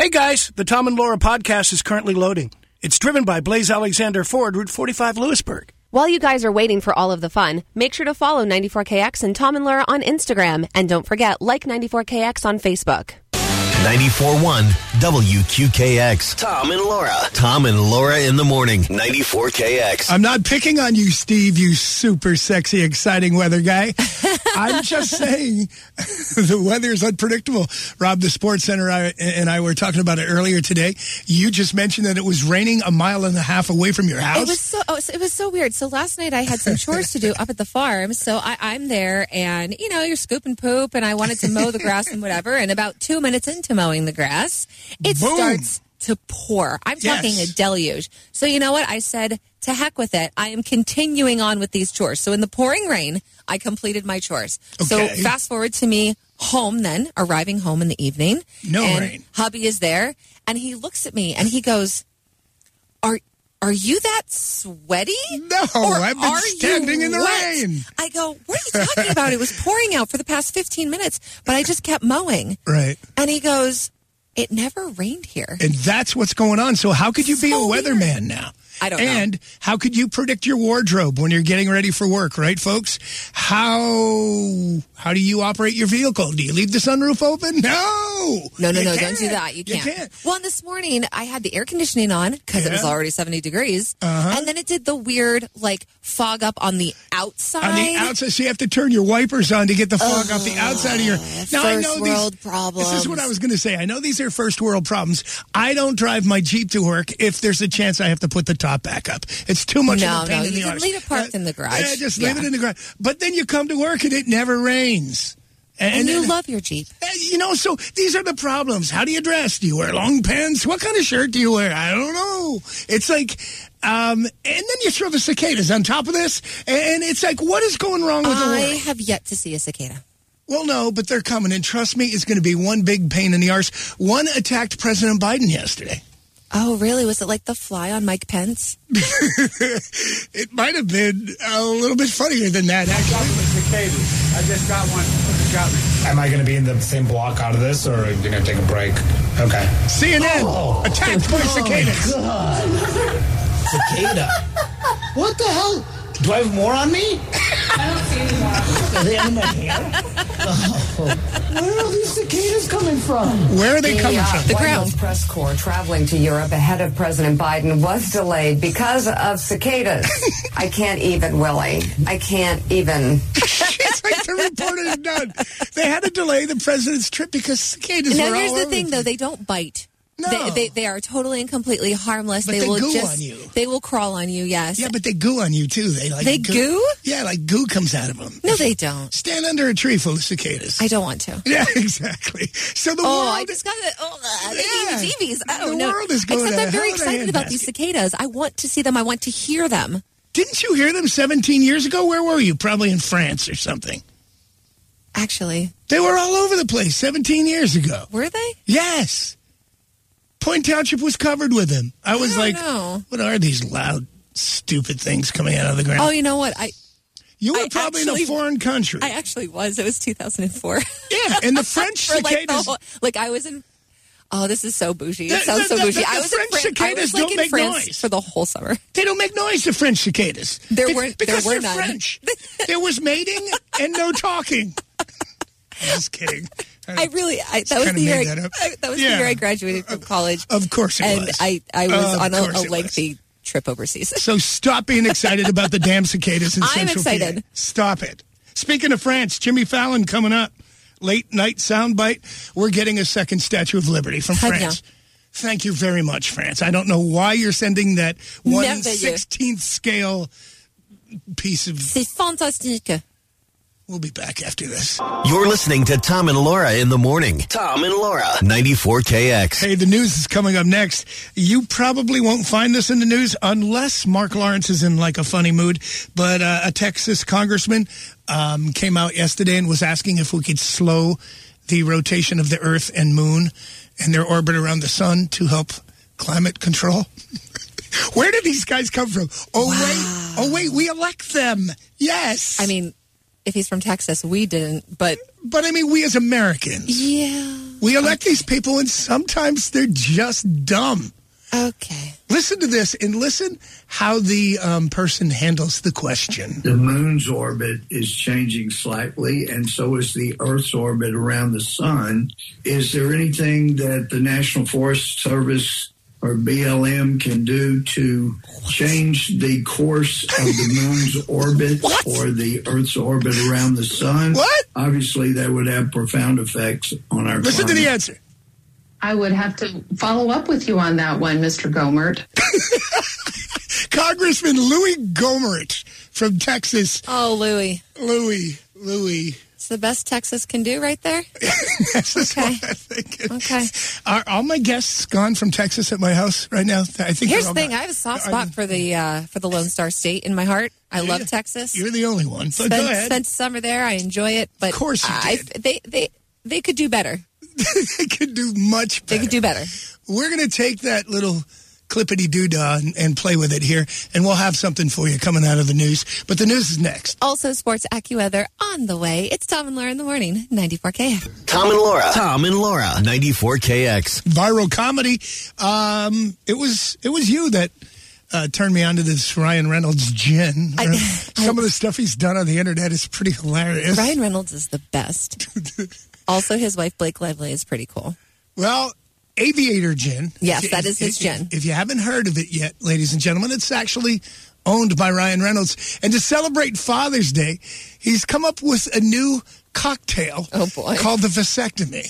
Hey guys, the Tom and Laura podcast is currently loading. It's driven by Blaze Alexander Ford, Route 45, Lewisburg. While you guys are waiting for all of the fun, make sure to follow 94KX and Tom and Laura on Instagram. And don't forget, like 94KX on Facebook. 94.1 WQKX. Tom and Laura. Tom and Laura in the morning. 94KX. I'm not picking on you, Steve, you super sexy, exciting weather guy. I'm just saying the weather is unpredictable. Rob, the Sports Center and I were talking about it earlier today. You just mentioned that it was raining a mile and a half away from your house. It was so weird. So last night I had some chores to do up at the farm. So I'm there and, you're scooping poop and I wanted to mow the grass and whatever. And about 2 minutes into mowing the grass, it starts to pour. I'm talking a deluge. So you know what? I said, to heck with it. I am continuing on with these chores. So in the pouring rain, I completed my chores. Okay. So fast forward to me home then, arriving home in the evening. No rain. Hubby is there and he looks at me and he goes, Are you that sweaty? No, I've been standing in the rain. I go, what are you talking about? It was pouring out for the past 15 minutes, but I just kept mowing. Right. And he goes, it never rained here. And that's what's going on. So how could you be a weatherman now? I don't know. And how could you predict your wardrobe when you're getting ready for work, right, folks? How do you operate your vehicle? Do you leave the sunroof open? No, don't do that. You can't. Well, and this morning I had the air conditioning on because it was already 70 degrees. And then it did the weird, fog up on the outside. On the outside, so you have to turn your wipers on to get the fog off the outside of your... Now, first world problems. This is what I was going to say. I know these are first world problems. I don't drive my Jeep to work if there's a chance I have to put the top back up. It's too much of a pain in the arse. No, you can leave it parked in the garage. Yeah, just leave it in the garage. But then you come to work and it never rains. And you love your Jeep. So these are the problems. How do you dress? Do you wear long pants? What kind of shirt do you wear? I don't know. It's like, and then you throw the cicadas on top of this, and it's like, what is going wrong with the world? I have yet to see a cicada. Well, no, but they're coming, and trust me, it's going to be one big pain in the arse. One attacked President Biden yesterday. Oh, really? Was it like the fly on Mike Pence? It might have been a little bit funnier than that, actually. I just got one. Got me. Am I going to be in the same block out of this, or are you going to take a break? Okay. CNN attacked by cicadas. God. Cicada. What the hell? Do I have more on me? I don't see any more. Are they on my hair? Where are these cicadas coming from? Where are they coming from? The ground. Press corps traveling to Europe ahead of President Biden was delayed because of cicadas. I can't even, Willie. I can't even. It's like the reporter is done. They had to delay the president's trip because cicadas were all over. Now, here's the thing, though. They don't bite. No. They are totally and completely harmless. But they will goo on you. They will crawl on you, yes. Yeah, but they goo on you, too. They goo? Yeah, like goo comes out of them. No, they don't. Stand under a tree full of cicadas. I don't want to. Yeah, exactly. So the world... I just got the heebie-jeebies. I don't know. The world is going Except I'm very excited about these cicadas. I want to see them. I want to hear them. Didn't you hear them 17 years ago? Where were you? Probably in France or something. Actually. They were all over the place 17 years ago. Were they? Yes. Point Township was covered with them. I was like, know. What are these loud, stupid things coming out of the ground? Oh, you know what? You were probably in a foreign country. I actually was. It was 2004. Yeah, and the French cicadas. I was in... Oh, this is so bougie. It sounds so bougie. I was French cicadas don't make noise for the whole summer. They don't make noise, the French cicadas. There were they're none. French. There was mating and no talking. I'm just kidding. That was the year I graduated from college. Of course it was. And I was on a lengthy trip overseas. So stop being excited about the damn cicadas in Central I'm excited. PA. Stop it. Speaking of France, Jimmy Fallon coming up. Late night soundbite. We're getting a second Statue of Liberty from France. Thank you very much, France. I don't know why you're sending that 1/16th scale piece of... C'est fantastique. We'll be back after this. You're listening to Tom and Laura in the morning. Tom and Laura, 94KX. Hey, the news is coming up next. You probably won't find this in the news unless Mark Lawrence is in like a funny mood. But a Texas congressman came out yesterday and was asking if we could slow the rotation of the Earth and Moon and their orbit around the sun to help climate control. Where did these guys come from? Oh, wait, we elect them. Yes. I mean... If he's from Texas, we didn't, but I mean, we as Americans. Yeah. We elect these people, and sometimes they're just dumb. Okay. Listen to this, and listen how the person handles the question. The moon's orbit is changing slightly, and so is the Earth's orbit around the sun. Is there anything that the National Forest Service or BLM can do to change the course of the moon's orbit or the Earth's orbit around the sun? What? Obviously, that would have profound effects on our Listen climate. to the answer. I would have to follow up with you on that one, Mr. Gohmert. Congressman Louis Gohmert from Texas. Oh, Louis. Louis. It's the best Texas can do right there? This is Okay. what I'm thinking. Okay. Are all my guests gone from Texas at my house right now? I think Here's they're the all thing. gone. I have a soft spot for the Lone Star State in my heart. I love Texas. You're the only one. So go ahead. Spent summer there. I enjoy it. But Of course you did. They could do better. They could do much better. They could do better. We're going to take that little clippity-doo-dah and play with it here, and we'll have something for you coming out of the news. But the news is next. Also, Sports AccuWeather on the way. It's Tom and Laura in the morning, 94KX. Tom and Laura. 94KX. Viral comedy. It was you that turned me on to this Ryan Reynolds gin. Some of the stuff he's done on the internet is pretty hilarious. Ryan Reynolds is the best. Also, his wife, Blake Lively, is pretty cool. Well, Aviator Gin. Yes, that is his gin. If you haven't heard of it yet, ladies and gentlemen, it's actually owned by Ryan Reynolds. And to celebrate Father's Day, he's come up with a new cocktail called the Vasectomy.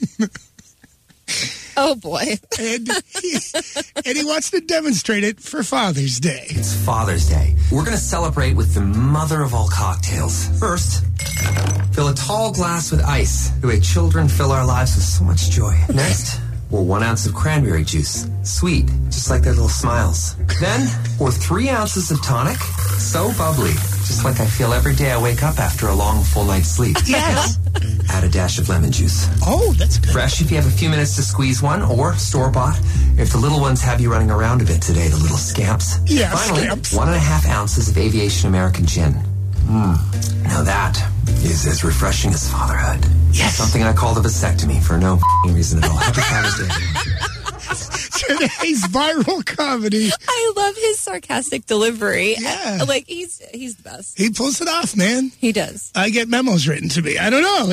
Oh, boy. And he wants to demonstrate it for Father's Day. It's Father's Day. We're going to celebrate with the mother of all cocktails. First, fill a tall glass with ice. The way children fill our lives with so much joy. Next, pour 1 ounce of cranberry juice. Sweet, just like their little smiles. Then, pour 3 ounces of tonic. So bubbly, just like I feel every day I wake up after a long, full night's sleep. Yes. Add a dash of lemon juice. Oh, that's good. Fresh if you have a few minutes to squeeze one, or store-bought if the little ones have you running around a bit today, the little scamps. Yeah, Finally, scamps. 1.5 ounces of Aviation American gin. Now that is as refreshing as fatherhood. Yes. Something I call the vasectomy for no reason at all. Happy Father's Day. Today's viral comedy. I love his sarcastic delivery. Yeah. Like, he's the best. He pulls it off, man. He does. I get memos written to me. I don't know.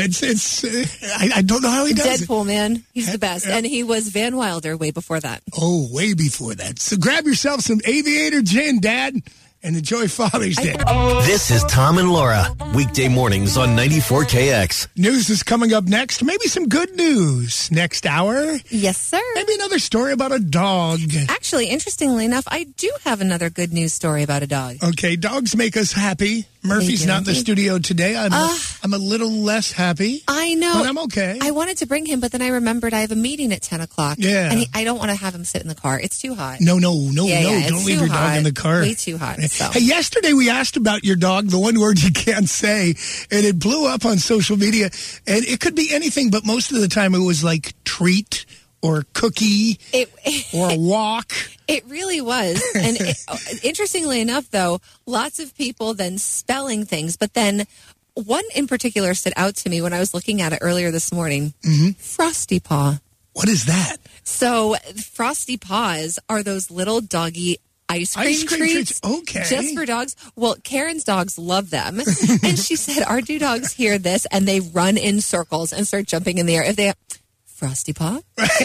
I don't know how he does it. Deadpool, man. He's the best. And he was Van Wilder way before that. Oh, way before that. So grab yourself some Aviator gin, Dad, and enjoy Father's Day. This is Tom and Laura. Weekday mornings on 94KX. News is coming up next. Maybe some good news next hour. Yes, sir. Maybe another story about a dog. Actually, interestingly enough, I do have another good news story about a dog. Okay, dogs make us happy. Murphy's do, not in the indeed. studio today. I'm a little less happy. I know. But I'm okay. I wanted to bring him, but then I remembered I have a meeting at 10 o'clock. Yeah. And I don't want to have him sit in the car. It's too hot. No. Yeah, it's Don't leave too your dog hot. in the car. Way too hot. So. Hey, yesterday we asked about your dog, the one word you can't say, and it blew up on social media. And it could be anything, but most of the time it was like treat or cookie or a walk. It really was. And interestingly enough, though, lots of people then spelling things. But then one in particular stood out to me when I was looking at it earlier this morning. Mm-hmm. Frosty Paw. What is that? So Frosty Paws are those little doggy ice cream treats. Okay. Just for dogs. Well, Karen's dogs love them. And she said, our two dogs hear this and they run in circles and start jumping in the air. If they Frosty Paw.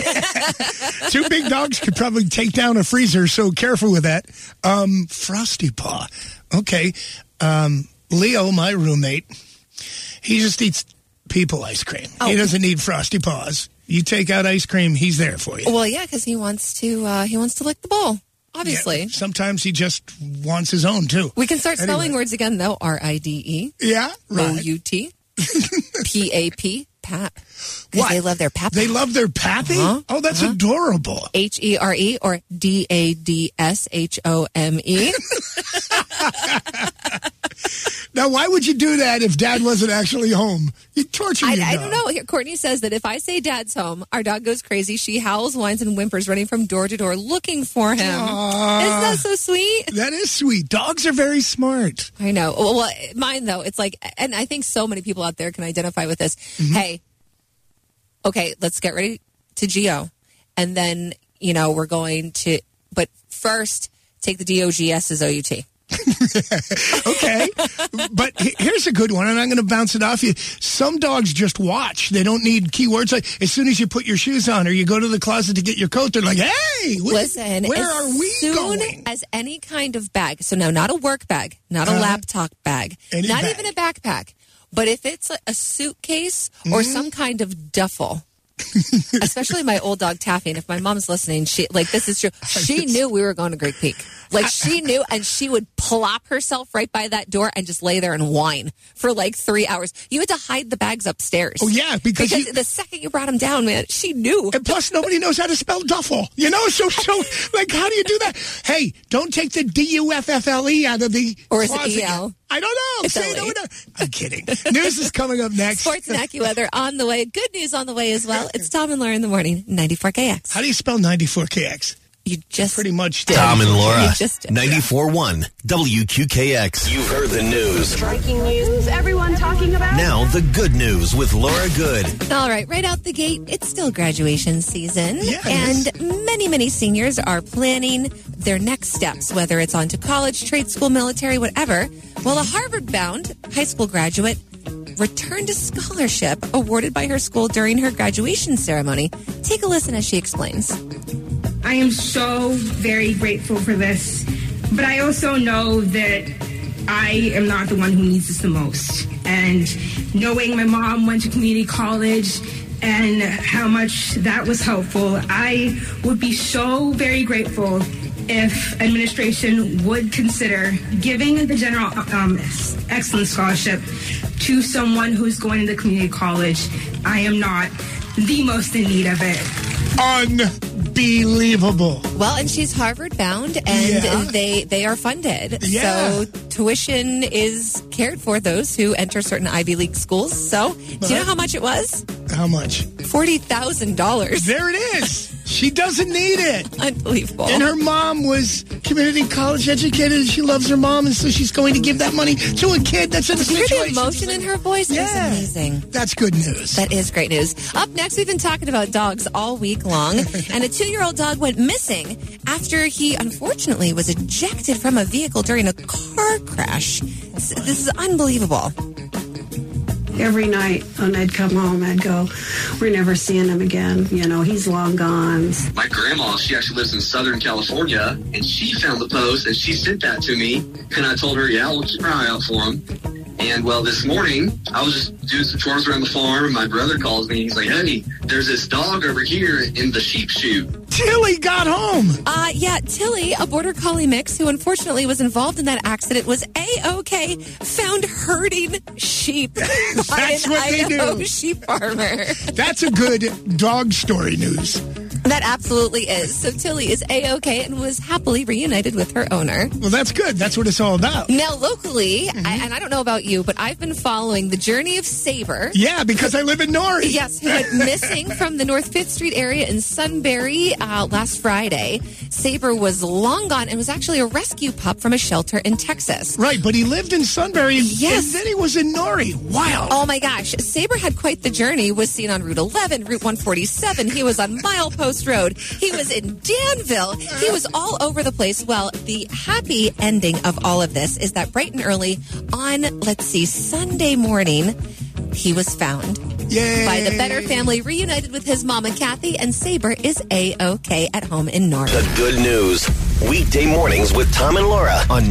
Two big dogs could probably take down a freezer, so careful with that. Frosty Paw. Okay. Leo, my roommate, he just eats people ice cream. Oh. He doesn't need Frosty Paws. You take out ice cream, he's there for you. Well, yeah, because he wants to lick the bowl. Obviously. Yeah, sometimes he just wants his own, too. We can start spelling words again, though. RIDE. Yeah, right. OUT. PAP. Pap. What? They love their pappy. They love their pappy? Uh-huh. Oh, that's adorable. HERE or DADSHOME. Now, why would you do that if Dad wasn't actually home? You torture your dog. I don't know. Here, Courtney says that if I say Dad's home, our dog goes crazy. She howls, whines, and whimpers, running from door to door looking for him. Isn't that so sweet? That is sweet. Dogs are very smart. I know. Well, mine, though, it's like, and I think so many people out there can identify with this. Mm-hmm. Hey, okay, let's get ready to GO. And then, we're going to, but first take the DOGS as OUT. Okay. But here's a good one, and I'm going to bounce it off you. Some dogs just watch. They don't need keywords. Like, as soon as you put your shoes on or you go to the closet to get your coat, they're like, hey, listen, where are we going? As soon as any kind of bag, so now not a work bag, not a laptop bag, not even a backpack, but if it's a suitcase or some kind of duffel, especially my old dog Taffy, and if my mom's listening, this is true. She knew we were going to Great Peak. She knew, and she would plop herself right by that door and just lay there and whine for 3 hours. You had to hide the bags upstairs. Oh, yeah, because the second you brought them down, man, she knew. And plus, nobody knows how to spell duffel. So how do you do that? Hey, don't take the DUFFLE out of the Or is closet. it EL? I don't know. It's No. I'm kidding. News is coming up next. Sports and AccuWeather on the way. Good news on the way as well. It's Tom and Laura in the morning, 94KX. How do you spell 94KX? You just pretty much did. Tom and Laura, You just did. 94.1 WQKX. You've heard the news. Breaking news, everyone talking about. Now the good news with Laura Good. All right, right out the gate, it's still graduation season. Yes. And many, many seniors are planning their next steps, whether it's on to college, trade school, military, whatever. Well, a Harvard-bound high school graduate returned a scholarship awarded by her school during her graduation ceremony. Take a listen as she explains. I am so very grateful for this, but I also know that I am not the one who needs this the most. And knowing my mom went to community college and how much that was helpful, I would be so very grateful if administration would consider giving the General Excellence Scholarship to someone who's going to community college. I am not the most in need of it. Unbelievable. Well, and she's Harvard bound, and they are funded. Yeah. So tuition is cared for those who enter certain Ivy League schools. So do you know how much it was? How much? $40,000. There it is. She doesn't need it. Unbelievable. And her mom was community college educated, and she loves her mom, and so she's going to give that money to a kid that's in a situation. Hear the emotion in her voice? Yeah. It's amazing. That's good news. That is great news. Up next, we've been talking about dogs all week long, and a 2-year-old dog went missing after he unfortunately was ejected from a vehicle during a car crash. This is unbelievable. Every night when I'd come home, I'd go, we're never seeing him again. He's long gone. My grandma, she actually lives in Southern California, and she found the post, and she sent that to me. And I told her, we'll keep our eye out for him. And, this morning, I was just doing some chores around the farm, and my brother calls me. He's like, hey, there's this dog over here in the sheep chute. Tilly got home. Tilly, a border collie mix who unfortunately was involved in that accident, was A-OK, found herding sheep by an Idaho sheep farmer. That's a good dog story news. That absolutely is. So Tilly is A-OK and was happily reunited with her owner. Well, that's good. That's what it's all about. Now, locally, and I don't know about you, but I've been following the journey of Saber. Yeah, because I live in Norrie. Yes, who went missing from the North 5th Street area in Sunbury last Friday. Saber was long gone and was actually a rescue pup from a shelter in Texas. Right, but he lived in Sunbury, yes. And then he was in Norrie. Wow. Oh, my gosh. Saber had quite the journey. Was seen on Route 11, Route 147. He was on Milepost Road. He was in Danville. He was all over the place. Well, the happy ending of all of this is that bright and early on, Sunday morning, he was found. Yay. By the Better family, reunited with his mama, Kathy, and Saber is A-OK at home in Norrie. The good news. Weekday mornings with Tom and Laura on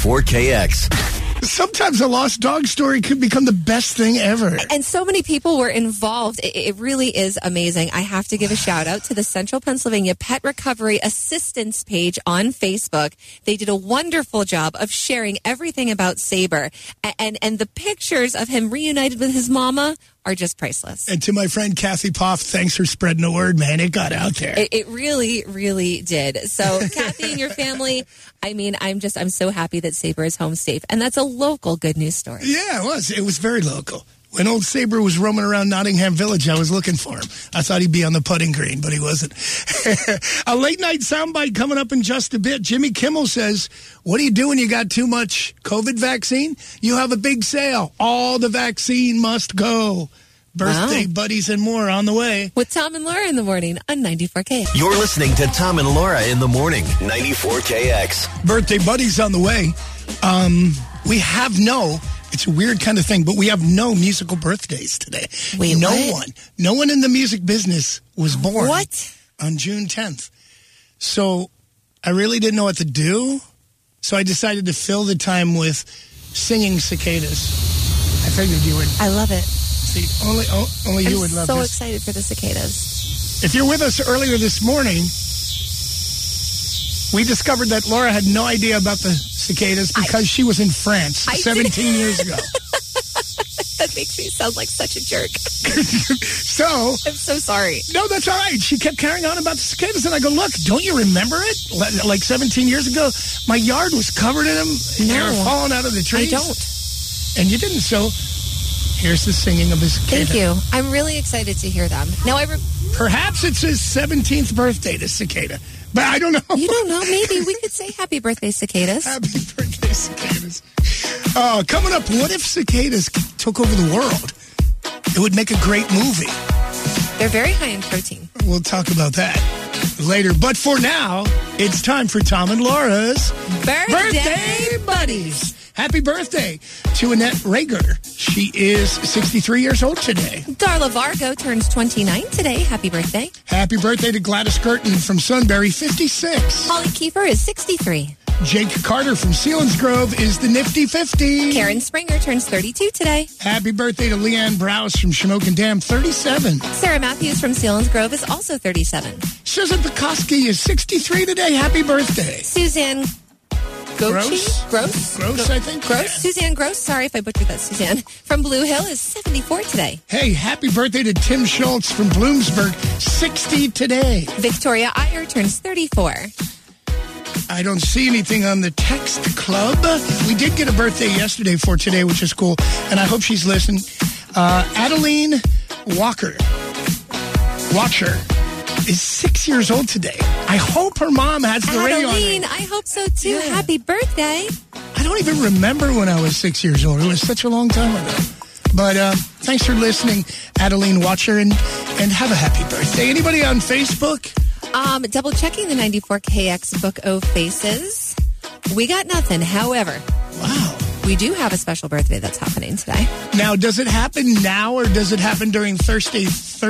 94KX. Sometimes a lost dog story could become the best thing ever. And so many people were involved. It really is amazing. I have to give a shout out to the Central Pennsylvania Pet Recovery Assistance page on Facebook. They did a wonderful job of sharing everything about Saber. And the pictures of him reunited with his mama are just priceless. And to my friend Kathy Poff, thanks for spreading the word, man. It got out there. It really, really did. So, Kathy and your family, I'm so happy that Saber is home safe. And that's a local good news story. Yeah, it was. It was very local. When old Saber was roaming around Nottingham Village, I was looking for him. I thought he'd be on the putting green, but he wasn't. A late-night soundbite coming up in just a bit. Jimmy Kimmel says, what do you do when you got too much COVID vaccine? You have a big sale. All the vaccine must go. Birthday buddies and more on the way. With Tom and Laura in the morning on 94K. You're listening to Tom and Laura in the morning, 94KX. Birthday buddies on the way. We have it's a weird kind of thing, but we have no musical birthdays today. Wait, No one in the music business was born on June 10th. So I really didn't know what to do. So I decided to fill the time with singing cicadas. I figured you would. I love it. See, only you would love this. I'm so this. excited for the cicadas. If you're with us earlier this morning, we discovered that Laura had no idea about the cicadas because she was in France 17 years ago. That makes me sound like such a jerk. So I'm so sorry. No, that's all right. She kept carrying on about the cicadas, and I go, look, don't you remember it? Like 17 years ago, my yard was covered in them. They were falling out of the trees. I don't. And you didn't, so here's the singing of the cicada. Thank you. I'm really excited to hear them. Now, perhaps it's his 17th birthday to cicada, but I don't know. You don't know. Maybe we could say happy birthday, cicadas. Happy birthday, cicadas. Coming up, what if cicadas took over the world? It would make a great movie. They're very high in protein. We'll talk about that later. But for now, it's time for Tom and Laura's Birthday Buddies. Happy birthday to Annette Rager. She is 63 years old today. Darla Vargo turns 29 today. Happy birthday. Happy birthday to Gladys Curtin from Sunbury, 56. Holly Kiefer is 63. Jake Carter from Selinsgrove is the nifty 50. Karen Springer turns 32 today. Happy birthday to Leanne Browse from Shamokin Dam, 37. Sarah Matthews from Selinsgrove is also 37. Susan Pekoski is 63 today. Happy birthday. Suzanne Gross, I think. Gross? Yeah. Suzanne Gross. Sorry if I butchered that, Suzanne. From Blue Hill is 74 today. Hey, happy birthday to Tim Schultz from Bloomsburg, 60 today. Victoria Iyer turns 34. I don't see anything on the text club. We did get a birthday yesterday for today, which is cool, and I hope she's listening. Adeline Watcher is 6 years old today. I hope her mom has the radio on. Adeline, I hope so too. Yeah. Happy birthday. I don't even remember when I was 6 years old. It was such a long time ago. But thanks for listening, Adeline Watcher, and have a happy birthday. Anybody on Facebook? Double checking the 94KX Book of Faces. We got nothing. However, wow, we do have a special birthday that's happening today. Now, does it happen now or does it happen during Thursday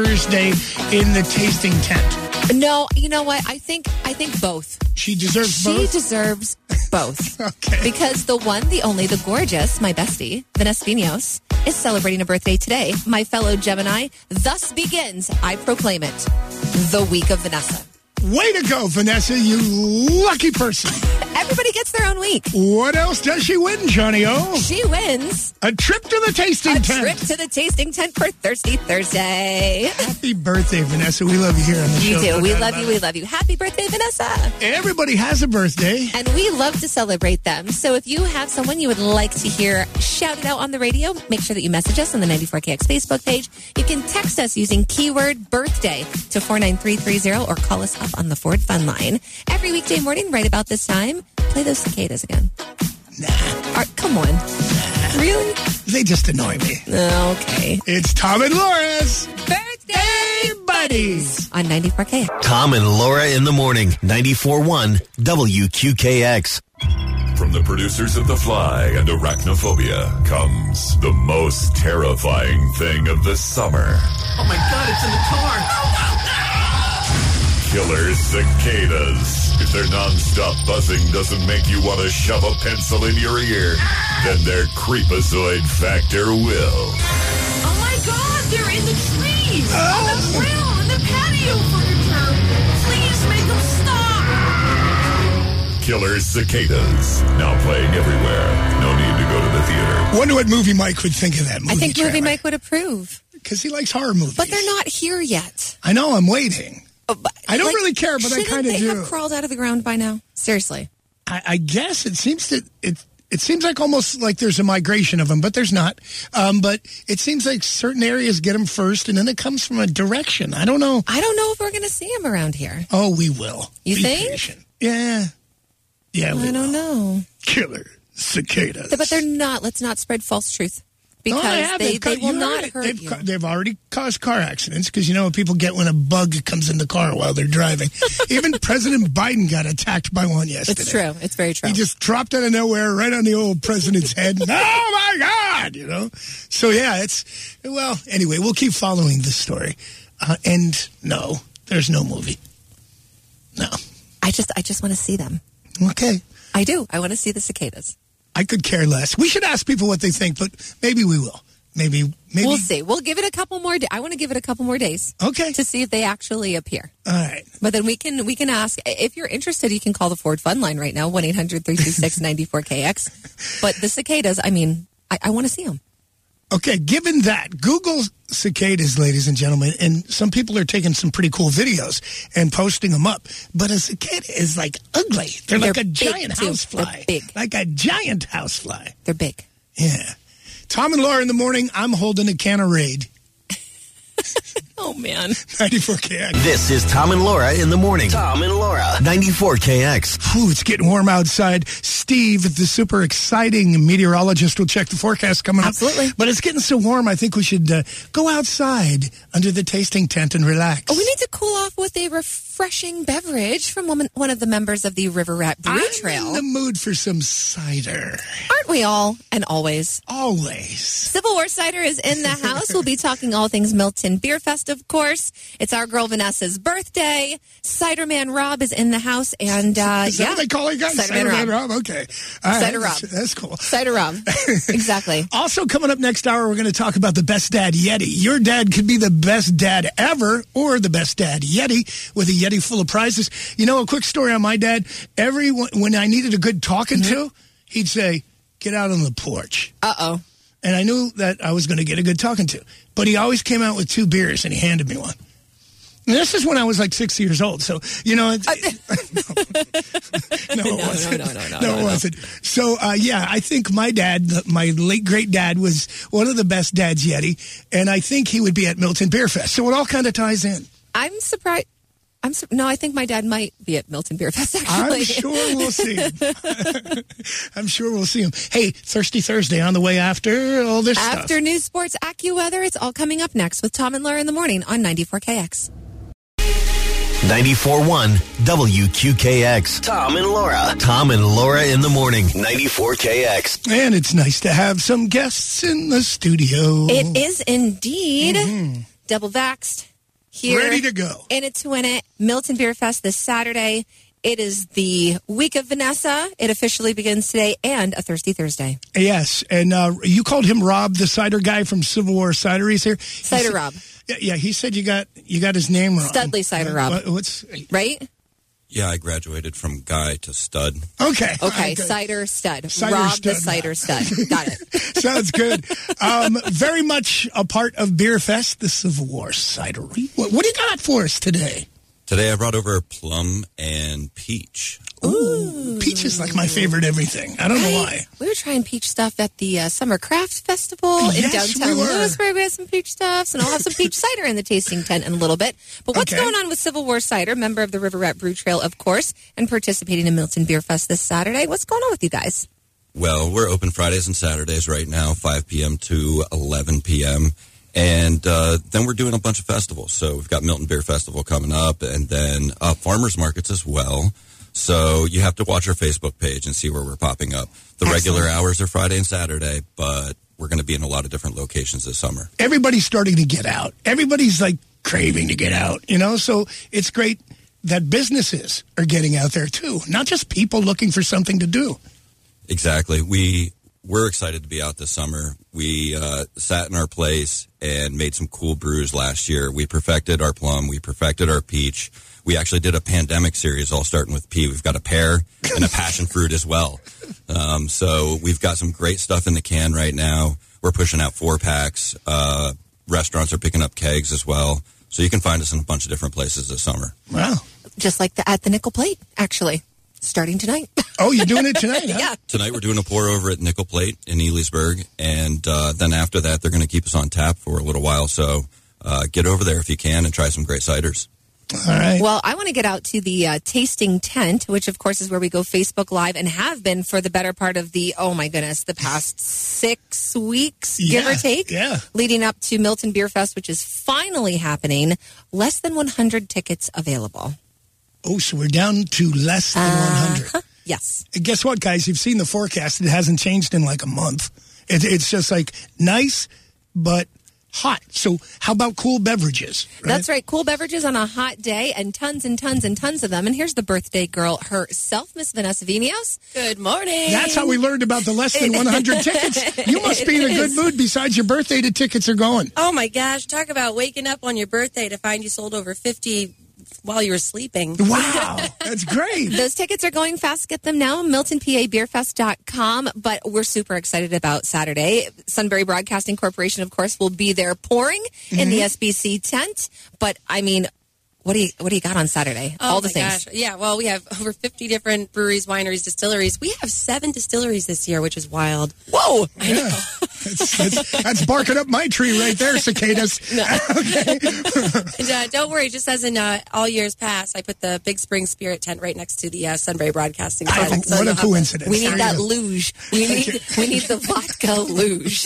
in the tasting tent? No, you know what? I think both. She deserves both? She deserves both. Okay. Because the one, the only, the gorgeous, my bestie, Vanessa Vinos, is celebrating a birthday today. My fellow Gemini, thus begins, I proclaim it, the week of Vanessa. Way to go, Vanessa, you lucky person. Everybody gets their own week. What else does she win, Johnny O? She wins a trip to the tasting tent. A trip to the tasting tent for Thirsty Thursday. Happy birthday, Vanessa. We love you here on the show. You do. We love you. We love you. Happy birthday, Vanessa. Everybody has a birthday. And we love to celebrate them. So if you have someone you would like to hear shouted out on the radio, make sure that you message us on the 94KX Facebook page. You can text us using keyword birthday to 49330 or call us up on the Ford Fun Line. Every weekday morning, right about this time, play those cicadas again. Nah. Come on. Nah. Really? They just annoy me. Okay. It's Tom and Laura's Birthday Buddies on 94K. Tom and Laura in the morning, 94.1 WQKX. From the producers of The Fly and Arachnophobia comes the most terrifying thing of the summer. Oh my God, it's in the car. Killer cicadas. If their non-stop buzzing doesn't make you want to shove a pencil in your ear, then their creepazoid factor will. Oh my God, they're in the trees, on the grill, on the patio furniture. Please make them stop. Killer cicadas. Now playing everywhere. No need to go to the theater. Wonder what movie Mike would think of that movie. I think movie Mike would approve. Because he likes horror movies. But they're not here yet. I know, I'm waiting. I don't like, really care, but I kind of do. Shouldn't they have crawled out of the ground by now? Seriously. I guess it seems that it seems like almost like there's a migration of them, but there's not. But it seems like certain areas get them first, and then it comes from a direction. I don't know. I don't know if we're going to see them around here. Oh, we will. You Be think? Patient. Yeah. Yeah, we I don't know. Killer cicadas. But they're not. Let's not spread false truth. because they will not hurt you. They've already caused car accidents because you know what people get when a bug comes in the car while they're driving. Even President Biden got attacked by one yesterday. It's true. It's very true. He just dropped out of nowhere right on the old president's head. Oh, my God, you know. So, yeah, anyway, we'll keep following this story. And no, there's no movie. No. I just want to see them. Okay. I do. I want to see the cicadas. I could care less. We should ask people what they think, but maybe we will. Maybe we'll see. We'll give it a couple more days. I want to give it a couple more days. Okay. To see if they actually appear. All right. But then we can ask. If you're interested, you can call the Ford Fun line right now, 1-800-326-94KX. But the cicadas, I mean, I want to see them. Okay, given that, Google cicadas, ladies and gentlemen, and some people are taking some pretty cool videos and posting them up. But a cicada is like ugly. They're like a giant housefly. They're big. Like a giant housefly. They're big. Yeah. Tom and Laura in the morning, I'm holding a can of Raid. Oh, man. 94KX. This is Tom and Laura in the morning. Tom and Laura. 94KX. Ooh, it's getting warm outside. Steve, the super exciting meteorologist, will check the forecast coming up. Absolutely. But it's getting so warm, I think we should go outside under the tasting tent and relax. Oh, we need to cool off with a refreshing beverage from one of the members of the River Rat Brew Trail. I'm in the mood for some cider. Aren't we all? And always. Always. Civil War Cider is in the house. We'll be talking all things Milton Beer Fest, of course. It's our girl Vanessa's birthday. Cider Man Rob is in the house. And, is that what they call it, guys? Cider Man Rob. Okay. All right. Cider Rob. That's cool. Cider Rob. Exactly. Also, coming up next hour, we're going to talk about the Best Dad Yeti. Your dad could be the best dad ever or the best dad Yeti with a Yeti full of prizes. You know, a quick story on my dad. When I needed a good talking to, he'd say, get out on the porch. Uh-oh. And I knew that I was going to get a good talking to. But he always came out with 2 beers, and he handed me one. And this is when I was like 6 years old. So, you know, it wasn't. So, I think my dad, my late great dad, was one of the best dads Yeti. And I think he would be at Milton Beer Fest. So it all kind of ties in. I'm surprised. No, I think my dad might be at Milton Beer Fest, actually. I'm sure we'll see him. I'm sure we'll see him. Hey, Thirsty Thursday on the way after all this stuff. After News Sports AccuWeather, it's all coming up next with Tom and Laura in the morning on 94KX. 94.1 WQKX. Tom and Laura. Tom and Laura in the morning. 94KX. And it's nice to have some guests in the studio. It is indeed. Double vaxxed. Here, ready to go. In it to win it. Milton Beer Fest this Saturday. It is the week of Vanessa. It officially begins today and a Thirsty Thursday. Yes. And you called him Rob, the cider guy from Civil War Cider. He's here. Cider Rob. Yeah, he said you got his name wrong. Studley Cider Rob. What's right? Yeah, I graduated from guy to stud. Okay. Cider stud. Cider Rob stud. the cider stud. Got it. Sounds good. Very much a part of Beer Fest, the Civil War Cidery. What do you got for us today? Today I brought over plum and peach. Ooh, peach is like my favorite everything. I don't know why. We were trying peach stuff at the Summer Craft Festival in downtown Lewisburg. We had some peach stuffs, and I'll have some peach cider in the tasting tent in a little bit. But what's going on with Civil War Cider, member of the River Rat Brew Trail, of course, and participating in Milton Beer Fest this Saturday? What's going on with you guys? Well, we're open Fridays and Saturdays right now, 5 p.m. to 11 p.m., and then we're doing a bunch of festivals. So we've got Milton Beer Festival coming up, and then farmers markets as well. So you have to watch our Facebook page and see where we're popping up. The regular hours are Friday and Saturday, but we're going to be in a lot of different locations this summer. Everybody's starting to get out. Everybody's like craving to get out, you know? So it's great that businesses are getting out there too, not just people looking for something to do. Exactly. We're excited to be out this summer. We sat in our place and made some cool brews last year. We perfected our plum. We perfected our peach. We actually did a pandemic series, all starting with P. We've got a pear and a passion fruit as well. So we've got some great stuff in the can right now. We're pushing out 4-packs. Restaurants are picking up kegs as well. So you can find us in a bunch of different places this summer. Wow. Just like at the Nickel Plate, actually. Starting tonight. Oh, you're doing it tonight, huh? Yeah. Tonight we're doing a pour over at Nickel Plate in Elysburg, and then after that they're going to keep us on tap for a little while. So get over there if you can and try some great ciders. All right. Well, I want to get out to the tasting tent, which, of course, is where we go Facebook Live and have been for the better part of the past 6 weeks, give or take, leading up to Milton Beer Fest, which is finally happening. Less than 100 tickets available. Oh, so we're down to less than 100. Yes. And guess what, guys? You've seen the forecast. It hasn't changed in like a month. It's just like nice, but hot. So how about cool beverages? Right? That's right. Cool beverages on a hot day and tons and tons and tons of them. And here's the birthday girl herself, Miss Vanessa Vinios. Good morning. That's how we learned about the less than 100 tickets. You must be in a good mood. Besides your birthday, the tickets are going. Oh, my gosh. Talk about waking up on your birthday to find you sold over 50 while you were sleeping. Wow, that's great. Those tickets are going fast. Get them now, MiltonPABeerFest.com. But we're super excited about Saturday. Sunbury Broadcasting Corporation, of course, will be there pouring in the SBC tent. But, I mean, what do you got on Saturday? Oh, all the things. Gosh. Yeah, well, we have over 50 different breweries, wineries, distilleries. We have 7 distilleries this year, which is wild. Whoa! I know. That's barking up my tree right there, cicadas. Okay. And don't worry, just as in all years past, I put the Big Spring Spirit tent right next to the Sunbury Broadcasting tent. What a coincidence. We need that luge. We need the vodka luge.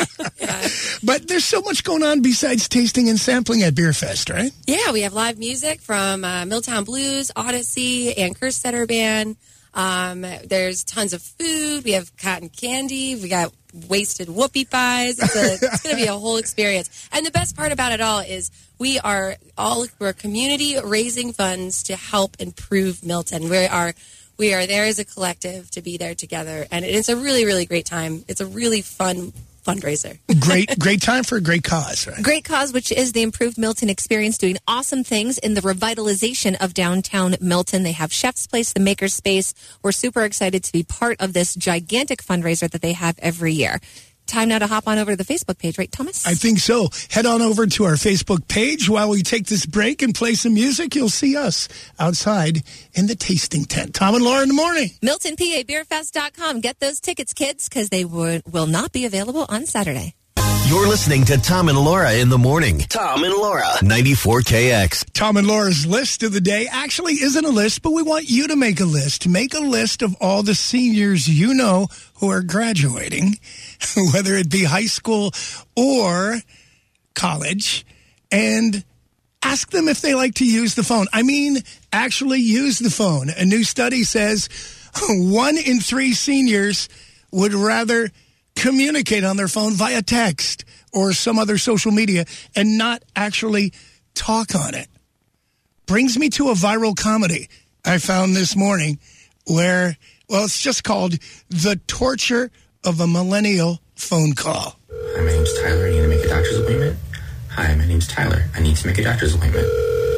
But there's so much going on besides tasting and sampling at Beer Fest, right? Yeah, we have live music from Milltown Blues, Odyssey, and Kerstetter Band. There's tons of food. We have cotton candy. We got wasted whoopie pies. It's going to be a whole experience. And the best part about it all is we're a community raising funds to help improve Milton. We are there as a collective to be there together. And it's a really, really great time. It's a really fun fundraiser. Great time for a great cause, right? Great cause, which is the Improved Milton Experience, doing awesome things in the revitalization of downtown Milton. They have Chef's Place, the Maker Space. We're super excited to be part of this gigantic fundraiser that they have every year. Time now to hop on over to the Facebook page, right, Thomas? I think so. Head on over to our Facebook page while we take this break and play some music. You'll see us outside in the tasting tent. Tom and Laura in the morning. MiltonPABeerFest.com. Get those tickets, kids, because they will not be available on Saturday. You're listening to Tom and Laura in the morning. Tom and Laura, 94KX. Tom and Laura's list of the day actually isn't a list, but we want you to make a list. Make a list of all the seniors you know who are graduating, whether it be high school or college, and ask them if they like to use the phone. I mean, actually use the phone. A new study says 1 in 3 seniors would rather communicate on their phone via text or some other social media and not actually talk on it. Brings me to a viral comedy I found this morning where, well, it's just called The Torture of a Millennial Phone Call. Hi, my name's Tyler. I need to make a doctor's appointment. Hi, my name's Tyler. I need to make a doctor's appointment.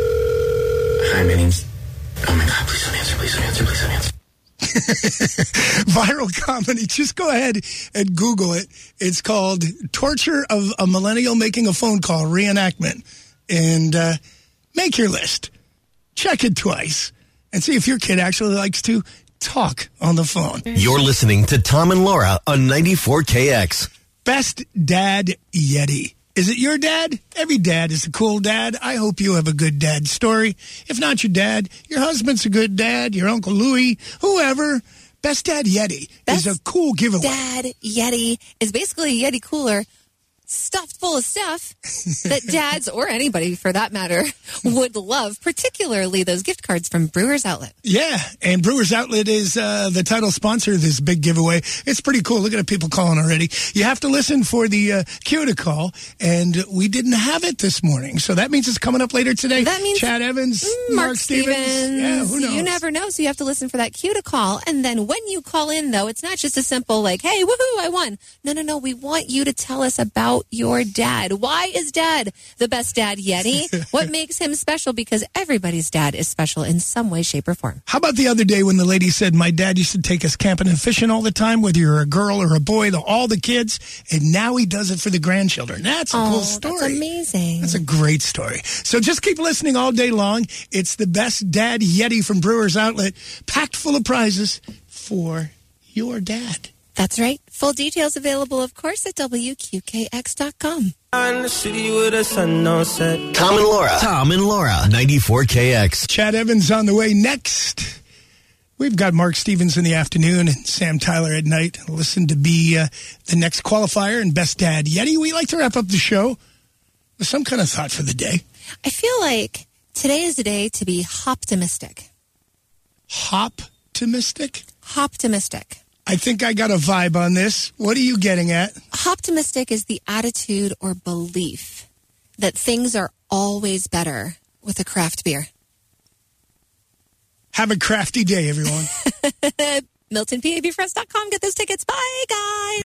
Hi, my name's... Oh, my God. Please don't answer. Please don't answer. Please don't answer. Viral comedy. Just go ahead and Google it. It's called Torture of a Millennial Making a Phone Call Reenactment. And make your list. Check it twice. And see if your kid actually likes to talk on the phone. You're listening to Tom and Laura on 94KX. Best dad Yeti. Is it your dad? Every dad is a cool dad. I hope you have a good dad story. If not your dad, your husband's a good dad, your Uncle Louie, whoever. Best Dad Yeti is a cool giveaway. Dad Yeti is basically a Yeti cooler stuffed full of stuff that dads, or anybody for that matter, would love, particularly those gift cards from Brewers Outlet. Yeah, and Brewers Outlet is the title sponsor of this big giveaway. It's pretty cool. Look at the people calling already. You have to listen for the cue to call, and we didn't have it this morning, so that means it's coming up later today. That means Chad Evans, Mark Stevens. Yeah, who knows? You never know, so you have to listen for that cue to call, and then when you call in, though, it's not just a simple, like, hey, woohoo, I won. No, we want you to tell us about your dad. Why is Dad the best dad Yeti? What makes him special? Because everybody's dad is special in some way, shape, or form. How about the other day when the lady said, my dad used to take us camping and fishing all the time, whether you're a girl or a boy, all the kids, and now he does it for the grandchildren. That's a cool story. That's amazing. That's a great story. So just keep listening all day long. It's the best dad Yeti from Brewers Outlet, packed full of prizes for your dad. That's right. Full details available, of course, at WQKX.com. In the city with a sun no set. Tom and Laura. Tom and Laura. 94KX. Chad Evans on the way next. We've got Mark Stevens in the afternoon and Sam Tyler at night. Listen to be the next qualifier and Best Dad Yeti. We like to wrap up the show with some kind of thought for the day. I feel like today is a day to be hoptimistic. Hoptimistic? Hoptimistic. I think I got a vibe on this. What are you getting at? Optimistic is the attitude or belief that things are always better with a craft beer. Have a crafty day, everyone. MiltonPABFriends.com. Get those tickets. Bye, guys.